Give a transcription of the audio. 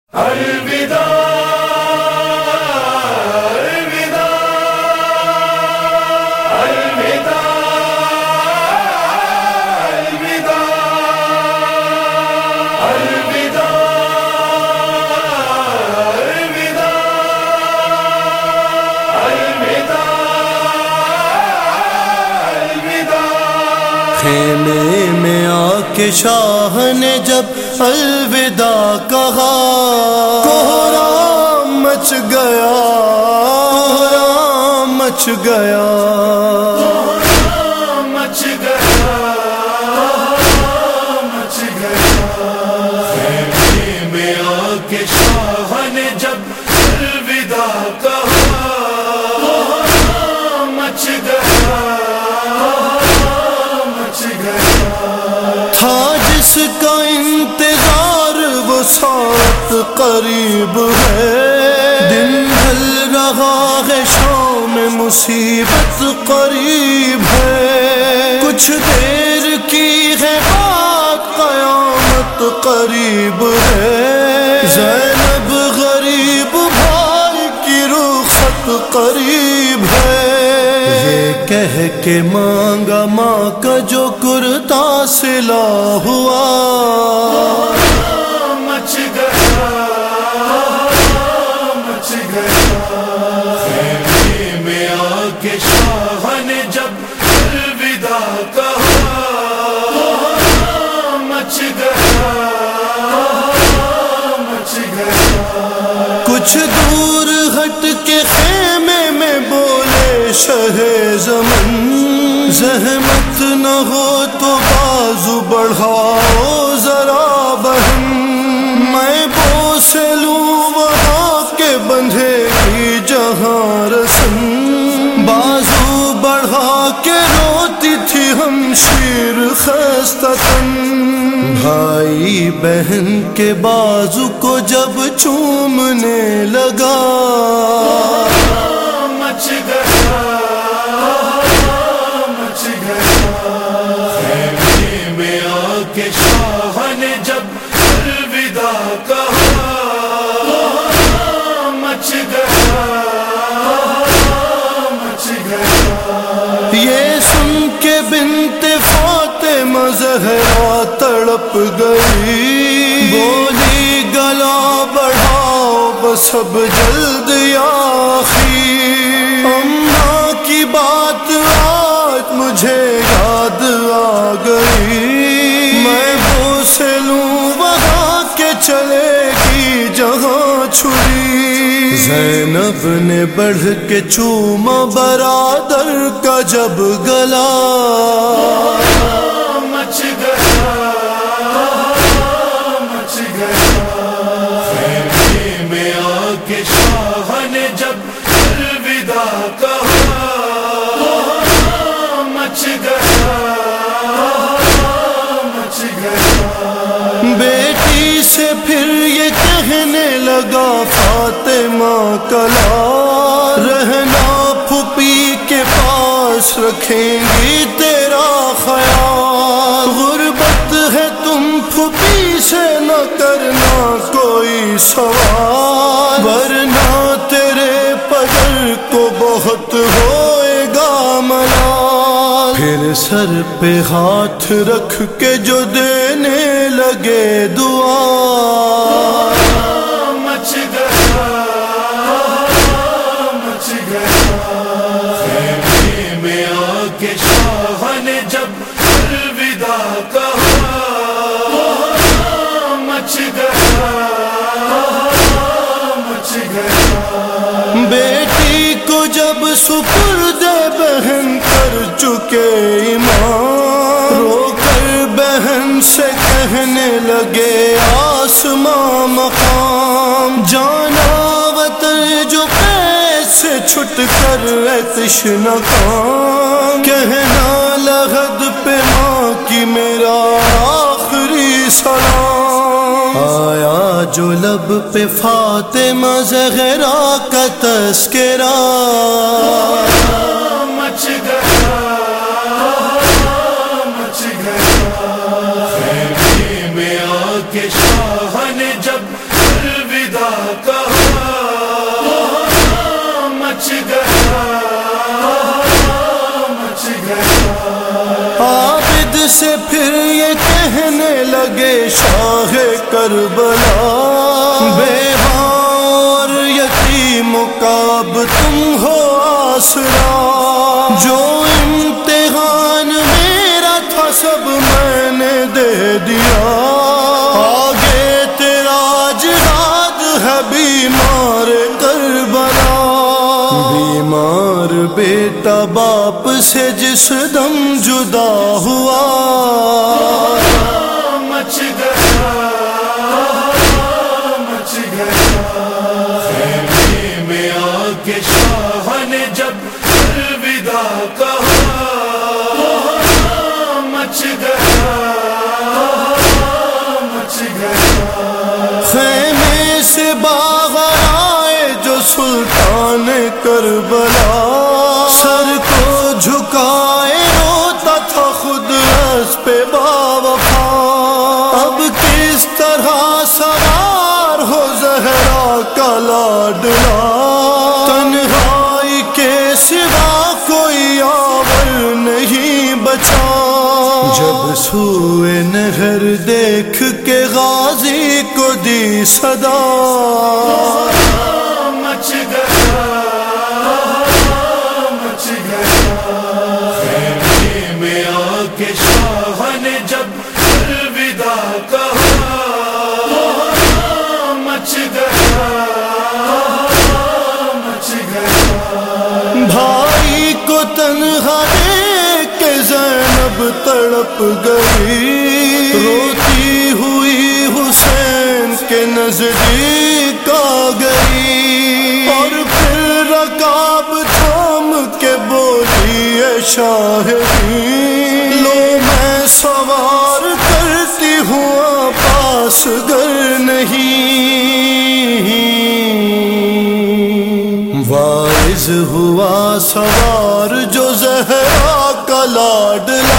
الوداع الوداع الوداع الوداع الوداع الوداع. خیمے میں آ کے شاہ نے جب الوداع کہا، کوہرام مچ گیا، کوہرام مچ گیا، کوہرام مچ گیا، کوہرام مچ گیا. خیمے میں آ کے شاہ نے جب الوداع کہا، کوہرام مچ گیا، کوہرام مچ گیا. تھا جس کا انتظار وہ ساتھ قریب ہے، دن ڈھل رہا ہے شام مصیبت قریب ہے، کچھ دیر کی ہے بات قیامت قریب ہے، زینب غریب بھائی کی رخصت قریب ہے. یہ کہہ کے مانگا ماں کا جو کرتا سلا ہوا، مچ گیا، مچ گیا. خیمے میں آ کے شاہ نے جب الوداع کہا، مچ گیا، مچ گیا. کچھ دور ہٹ کے خیمے میں بولے شہ زمن، زحمت نہ ہو تو بازو بڑھاؤ ذرا بہن، میں بوس لوں وہاں کے بندھے کی جہاں رسن، بازو بڑھا کے روتی تھی ہمشیر خستتن. بھائی بہن کے بازو کو جب چومنے لگا، مچ گیا، مچ گیا. خیمے میں آ کے شاہ نے جب الوداع کہا، مچ گیا، مچ گیا. یہ سن کے بنت فاطمہ زہرا تڑپ گئی، بولی گلا بڑھاؤ بس اب جلد یا آخی، اماں کی بات آج مجھے یاد آ گئی، میں بوس لوں وہاں کے چلے گی جہاں چھری. زینب نے بڑھ کے چوما برادر کا جب گلا، مچ گیا، مچ گیا. خیمے میں آ کے شاہ نے جب الوداع کہا، مچ گیا، مچ گیا. بیٹی سے پھر یہ کہنے لگا فاطمہ کلا، رہنا پھوپھی کے پاس رکھیں گی تیرا خیال، غربت ہے تم پھوپھی سے نہ کرنا کوئی سوال، ورنہ تیرے پدر کو بہت ہوئے گا ملال. پھر سر پہ ہاتھ رکھ کے جو دینے لگے دعا، مچ گیا، مچ گیا. خیمے میں آ کے شاہ نے جب الوداع کہا، مچ گیا، مچ گیا. بیٹی کو جب سپرد بہن کر چکے ایمان، رو کر بہن سے کہنے لگے آسماں مقام، جانا وطن جو پیش سے چھٹ کر تشنہ کام، کہنا لحد پہ ماں کی میرا آخری سلام. آیا جو لب پہ فاطمہ زہرا کا تذکرہ، مچ گیا، مچ گیا. خیمے میں آ کے شاہ نے جب الوداع کہا مچ گیا مچ گیا۔ عابد سے پھر یہ کہنے لگے شاہ کربلا، بیوہ اور یتیموں کا اب تم ہو آسرا، جو امتحان میرا تھا سب میں نے دے دیا، آگے تیرا جہاد ہے بیمار کربلا۔ بیمار بیٹا باپ سے جس دم جدا ہوا، مچ گیا مچ گیا۔ خیمے میں آ کے شاہ نے جب الوداع کہا مچ گیا مچ گیا۔ خیمے سے باہر آئے جو سلطان کربلا، سر کو جھکائے روتا تھا خود اسب باوفا، اب کس طرح سوار ہو زہرا کا لاڈلا، تنہائی کے سوا کوئی آور نہیں بچا، جب سوئے نہر دیکھ کے غازی کو دی صدا، مچ گیا مچ گیا۔ خیمے میں آ کے شاہ نے جب الوداع کہا مچ گیا مچ گیا۔ بھائی کو تنہا دیکھ کے زینب تڑپ گئی، روتی ہوئی حسین کے نزدیک آ گئی، اور پھر رکاب تھام کے بولی اے شاہدین، لو میں سوار کرتی ہوں پاس گر نہیں، واعظ ہوا سوار جو زہرا کا لاڈلا،